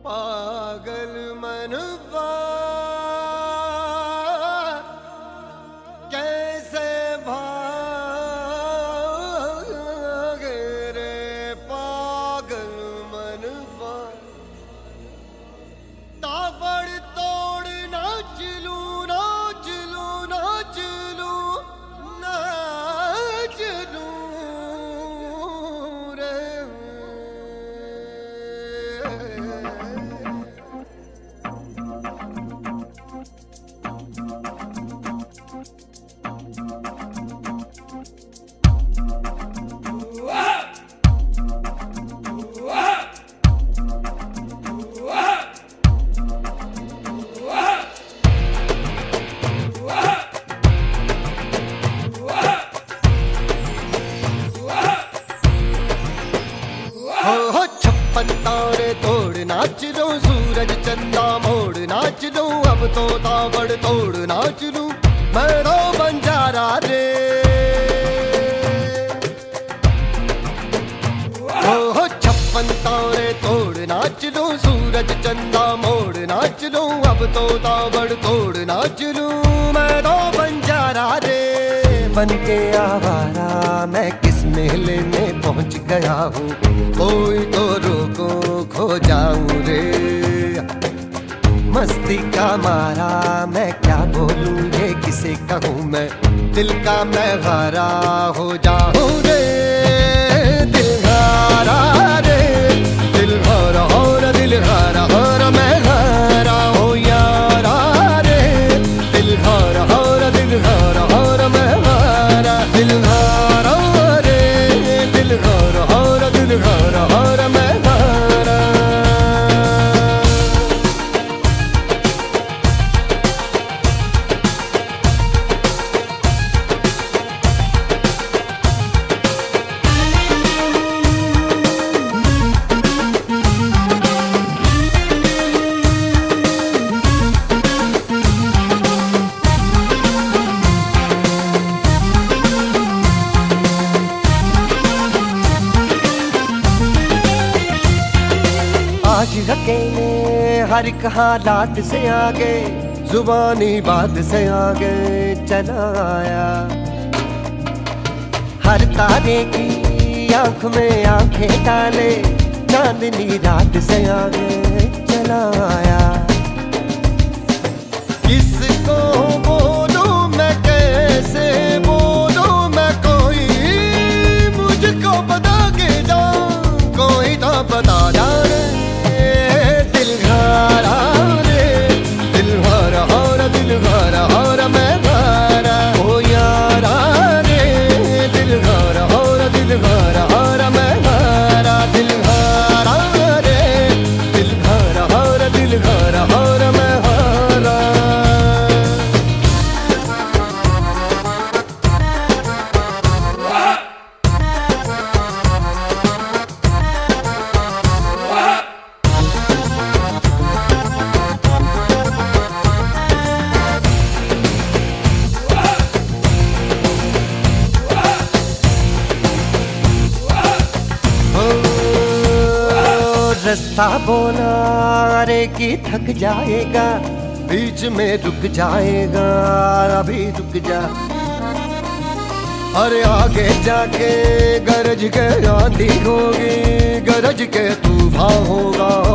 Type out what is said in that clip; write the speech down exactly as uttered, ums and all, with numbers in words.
पागल मनवा कैसे भागे रे पागल मनवा। ताबड़ तोड़ नाच लूं नाच लूं नाच लूं नाच लूं रे। हो छप्पन तारे तोड़ नाच लो सूरज चंदा मोड़ नाच लो अब तो ताबड़ तोड़ नाच लूं मैं रो बंजारा रे। हो छप्पन तारे तोड़ नाच लो सूरज चंदा मोड़ नाच लो अब तो ताबड़ तोड़ नाच लूं मैं रो बंजारा रे। बन के आवारा मैं किस मेले में पहुंच गया हूँ कोई तो रोको खो जाऊं रे। मस्ती का मारा मैं क्या बोलूं ये किसे कहूँ मैं दिल का मैं हारा हो जाऊं रे। दिल हारा रे दिल हारा और दिल हारा और मैं हारा हो यारा रे। दिल हारा और दिल हारा और मैं हारा दिल हारा रे दिल हारा और दिल हारा और मैं हारा। आज अकेले हर एक हालात से आगे जुबानी बात से आगे चला आया। हर तारे की आंख में आंखें डाले चांदनी रात से आगे चला आया। किसको बोलूं मैं कैसे बोलूं मैं कोई मुझको बता के जा कोई तो बता जा रे। दिल हारा रे दिल हारा और दिल हारा और मैं हारा हो यारा रे। दिल हारा और दिल हारा और मैं हारा दिल हारा रे दिल हारा और दिल हारा और मैं हारा। रास्ता बोला अरे की थक जाएगा बीच में रुक जाएगा अभी रुक जा। अरे आगे जाके गरज के आंधी होगी गरज के तूफान होगा